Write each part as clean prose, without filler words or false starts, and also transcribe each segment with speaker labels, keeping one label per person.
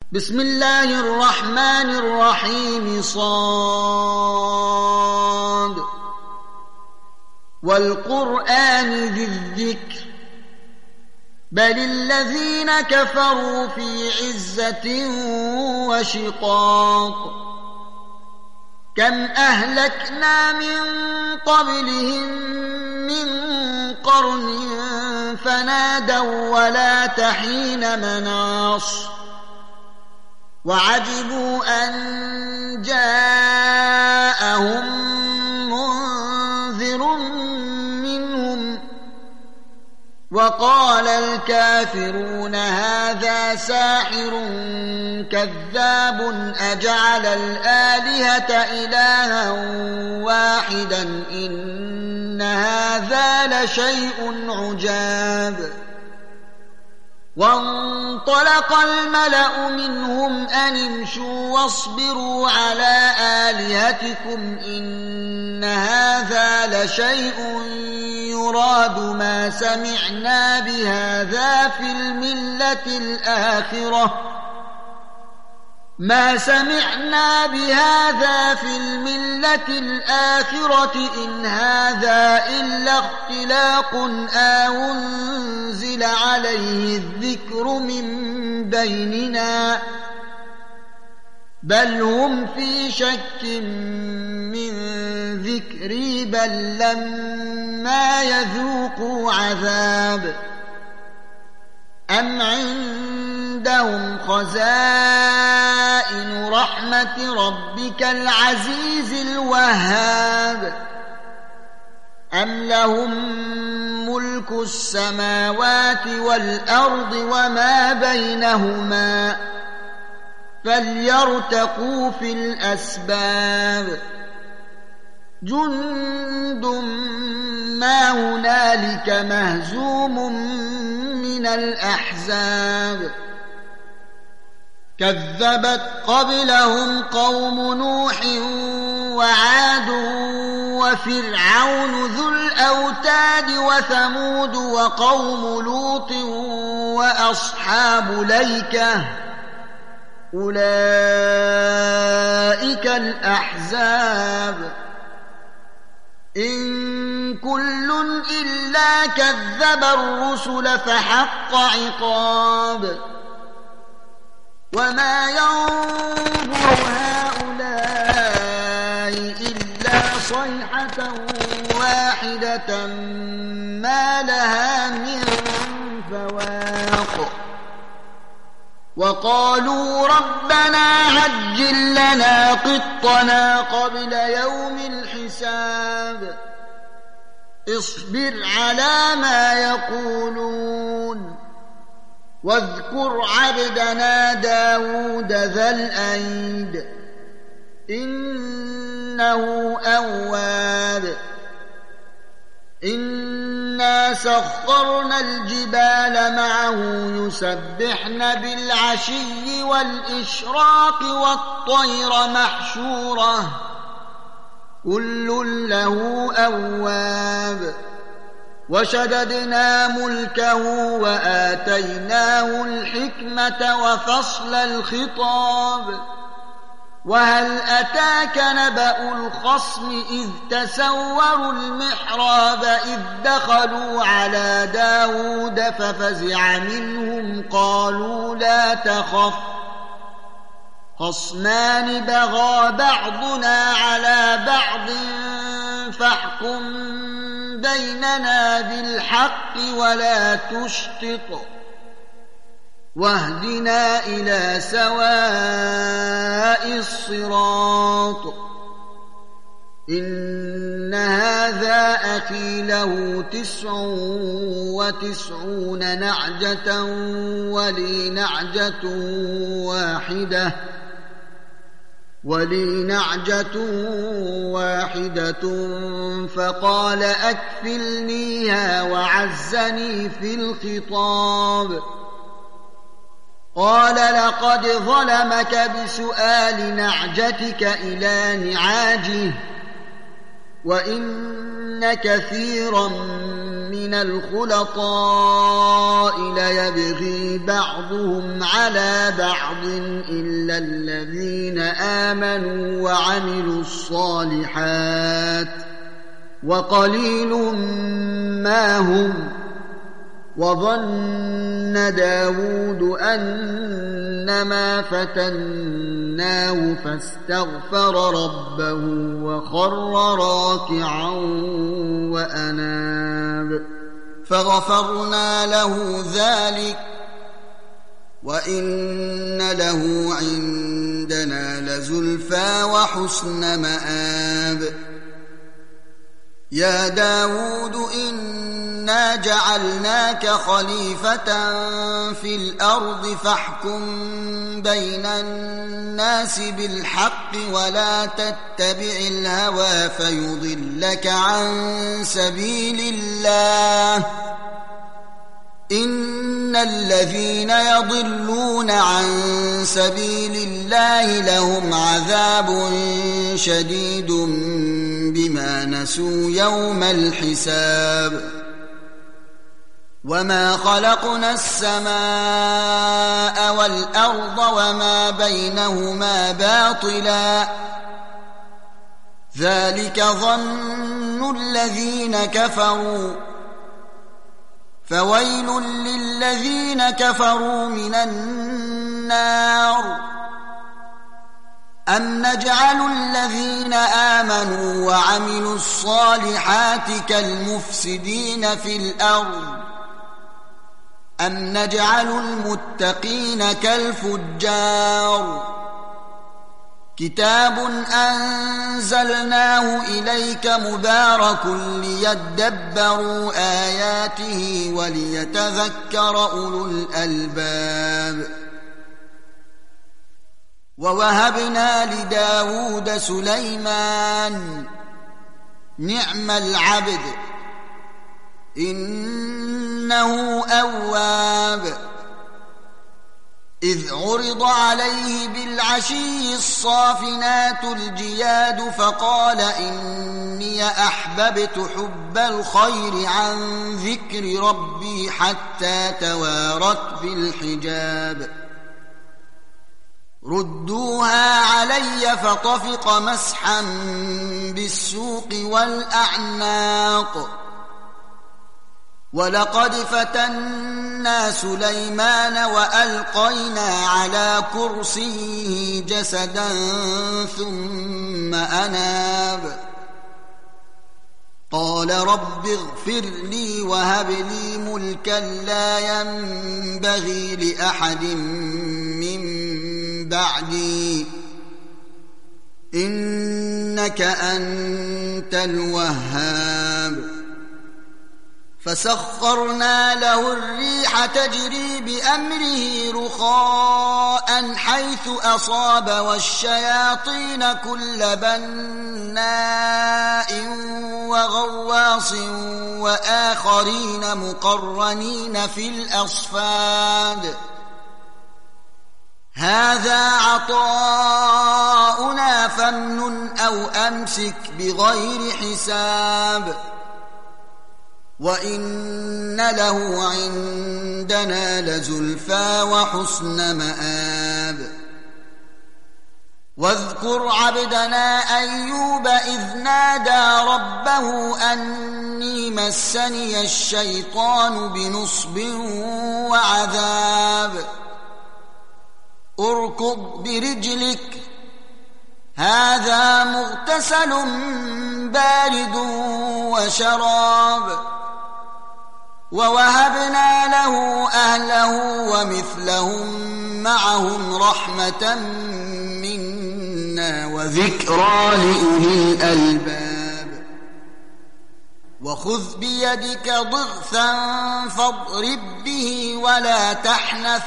Speaker 1: بسم الله الرحمن الرحيم صاد والقرآن ذي الذكر بل الذين كفروا في عزة وشقاق كم أهلكنا من قبلهم من قرن فنادوا ولا تحين مناص وعجبوا أن جاءهم منذر منهم وقال الكافرون هذا ساحر كذاب أجعل الآلهة إلها واحدا إن هذا لشيء عجاب وانطلق الملأ منهم أن امشوا واصبروا على آلهتكم إن هذا لشيء يراد ما سمعنا بهذا في الملة الآخرة إن هذا إلا اختلاق أنزل عليه الذكر من بيننا بل هم في شك من ذكري بل لما يذوقوا عذاب أم عندهم خزائن رحمة ربك العزيز الوهاب أم لهم ملك السماوات والأرض وما بينهما فليرتقوا في الأسباب جند ما هنالك مهزوم من الأحزاب كذبت قبلهم قوم نوح وعاد وفرعون ذو الأوتاد وثمود وقوم لوط وأصحاب الأيكة أولئك الأحزاب إن كل إلا كذب الرسل فحق عقاب وما ينظر هؤلاء إلا صيحة واحدة ما لها من فواق وقالوا ربنا عجل لنا قطنا قبل يوم الحساب اصبر على ما يقولون واذكر عبدنا داود ذا الأيد إنه أواب إنا سخرنا الجبال معه يسبحن بالعشي والإشراق والطير محشورة كل له أواب وشددنا ملكه وآتيناه الحكمة وفصل الخطاب وهل أتاك نبأ الخصم إذ تسوروا المحراب إذ دخلوا على داود ففزع منهم قالوا لا تخف خصمان بغى بعضنا على بعض فاحكم بيننا بالحق ولا تشطط واهدنا إلى سواء الصراط إن هذا أخي له 99 نعجة ولي نعجة واحدة فقال أكفلنيها وعزني في الخطاب قال لقد ظلمك بسؤال نعجتك إلى نعاجه وإن كثيرا من الخلطاء ليبغي بعضهم على بعض إلا الذين آمنوا وعملوا الصالحات وقليل ما هم. وظن داود أنما فتناه فاستغفر ربه وخر راكعا وأناب فغفرنا له ذلك وإن له عندنا لزلفى وحسن مآب. يا داود إنا جعلناك خليفة في الأرض فاحكم بين الناس بالحق ولا تتبع الهوى فيضلك عن سبيل الله. إن الذين يضلون عن سبيل الله لهم عذاب شديد بما نسوا يوم الحساب. وما خلقنا السماء والأرض وما بينهما باطلا ذلك ظن الذين كفروا فويل للذين كفروا من النار. أم نجعل الذين آمنوا وعملوا الصالحات كالمفسدين في الأرض أم نجعل المتقين كالفجار. كتاب أنزلناه إليك مبارك ليدبروا آياته وليتذكر أولو الألباب. ووهبنا لداود سليمان نعم العبد إنه أواب. إذ عرض عليه بالعشي الصافنات الجياد فقال إني أحببت حب الخير عن ذكر ربي حتى توارت بالحجاب. ردوها علي فطفق مسحا بالسوق والأعناق. ولقد فتنا سليمان وألقينا على كرسيه جسدا ثم أناب. قال رب اغفر لي وهب لي ملكا لا ينبغي لأحد من بعدي إنك أنت الوهاب. فسخرنا له الريح تجري بأمره رخاء حيث أصاب والشياطين كل بناء وغواص وآخرين مقرنين في الأصفاد. هذا عطاؤنا فامنن أو أمسك بغير حساب. وإن له عندنا لزلفى وحسن مآب. واذكر عبدنا أيوب إذ نادى ربه أني مسني الشيطان بنصب وعذاب. اركض برجلك هذا مغتسل بارد وشراب. ووهبنا له أهله ومثلهم معهم رحمة منا وذكرى لأولي الألباب. وخذ بيدك ضغثا فاضرب به ولا تحنث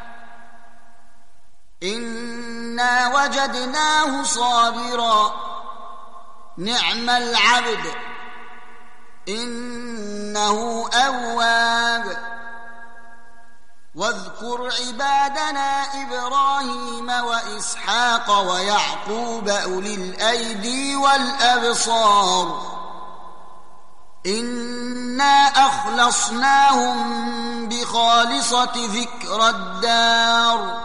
Speaker 1: إنا وجدناه صابرا نعم العبد إنه أواب. واذكر عبادنا إبراهيم وإسحاق ويعقوب أولي الأيدي والأبصار إنا أخلصناهم بخالصة ذكر الدار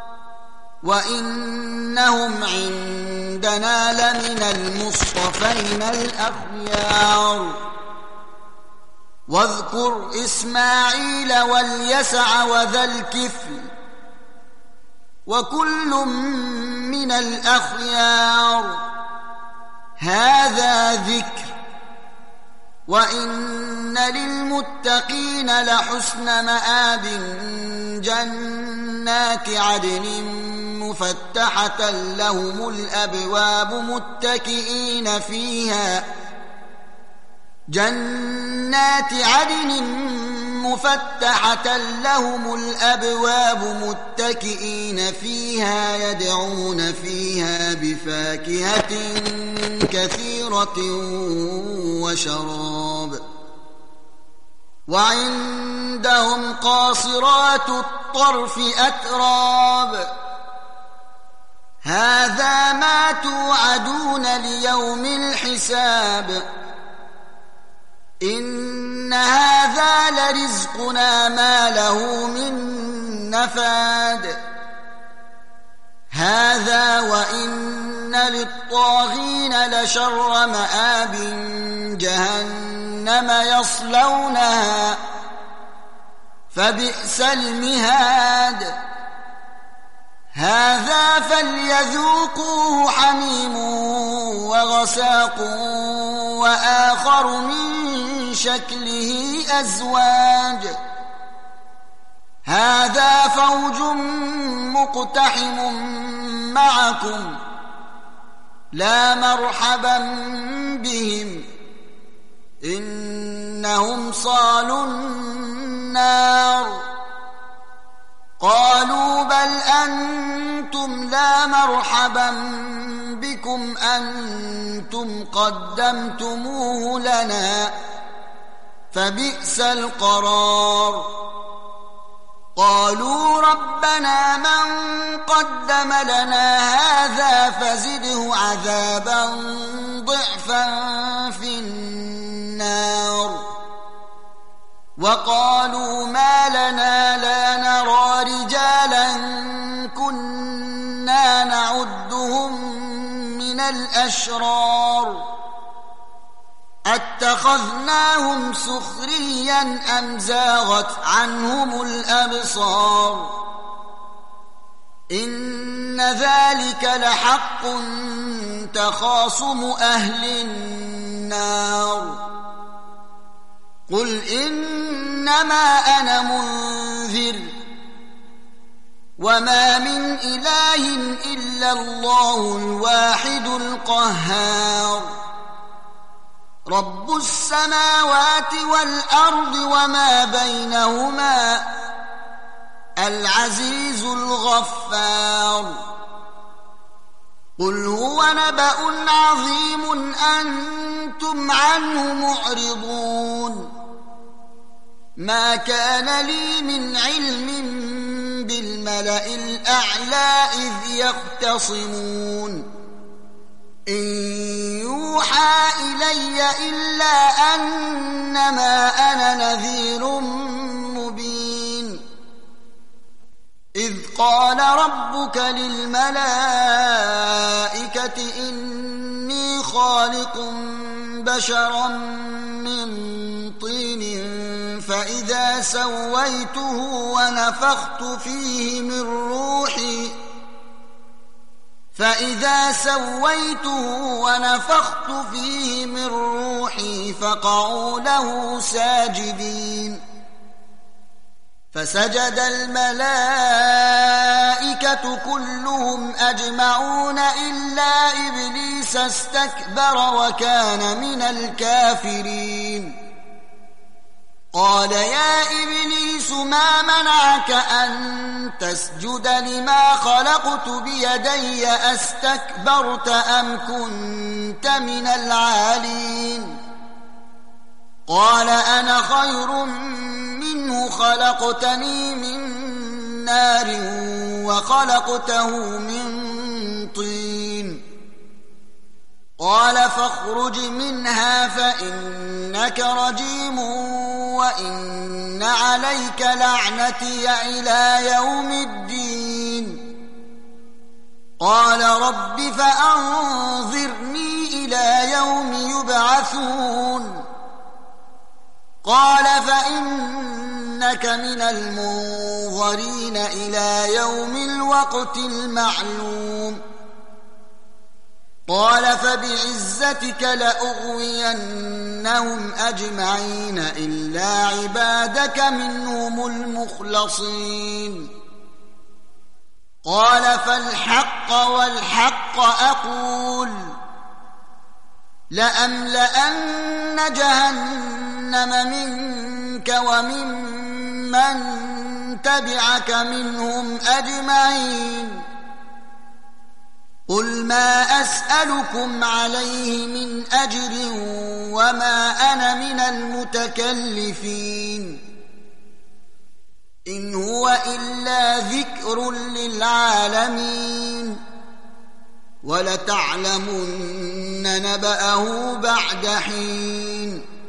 Speaker 1: وإنهم عندنا لمن المصطفين الأخيار واذكر إسماعيل واليسع وذا الكفل وكل من الأخيار هذا ذكر وإن للمتقين لحسن مآب جنات عدن مفتحة لهم الأبواب متكئين فيها جنات عدن مفتحة لهم الأبواب متكئين فيها يدعون فيها بفاكهة كثيرة وشراب وعندهم قاصرات الطرف أتراب هذا ما توعدون ليوم الحساب إن هذا لرزقنا ما له من نفاد هذا وإن للطاغين لشر مآب جهنم يصلونها فبئس المهاد هذا فليذوقوه حميم وغساق وآخر من شكله أزواج هذا فوج مقتحم معكم لا مرحبا بهم إنهم صالوا النار قالوا بل أنتم لا مرحبا بكم أنتم قدمتموه لنا فبئس القرار قالوا ربنا من قدم لنا هذا فزده عذابا ضعفا في النار وقالوا ما لنا لا نرى رجالا كنا نعدهم من الأشرار أتخذناهم سخريا أم زاغت عنهم الأبصار إن ذلك لحق تخاصم أهل النار قل إنما أنا منذر وما من إله إلا الله الواحد القهار رب السماوات والأرض وما بينهما العزيز الغفار قل هو نبأ عظيم أنتم عنه معرضون ما كان لي من علم بالملأ الأعلى إذ يختصمون إن يوحى إلي إلا أنما أنا نذير مبين إذ قال ربك للملائكة إني خالق بشرا من طين فإذا سويته ونفخت فيه من روحي فقعوا له ساجدين فسجد الملائكة كلهم أجمعون إلا إبليس استكبر وكان من الكافرين قال يا إبليس ما منعك أن تسجد لما خلقت بيدي أستكبرت أم كنت من العالين قال أنا خير منه منه خلقتني من نار وخلقته من طين قال فاخرج منها فإنك رجيم وإن عليك لعنتي إلى يوم الدين قال رب فأنظرني إلى يوم يبعثون قال فإنك من المنظرين إلى يوم الوقت المعلوم قال فبعزتك لأغوينهم أجمعين إلا عبادك منهم المخلصين قال فالحق والحق أقول لأملأن جهنم منك وممن تبعك منهم أجمعين قل ما أسألكم عليه من أجر وما أنا من المتكلفين إن هو إلا ذكر للعالمين ولتعلمن نبأه بعد حين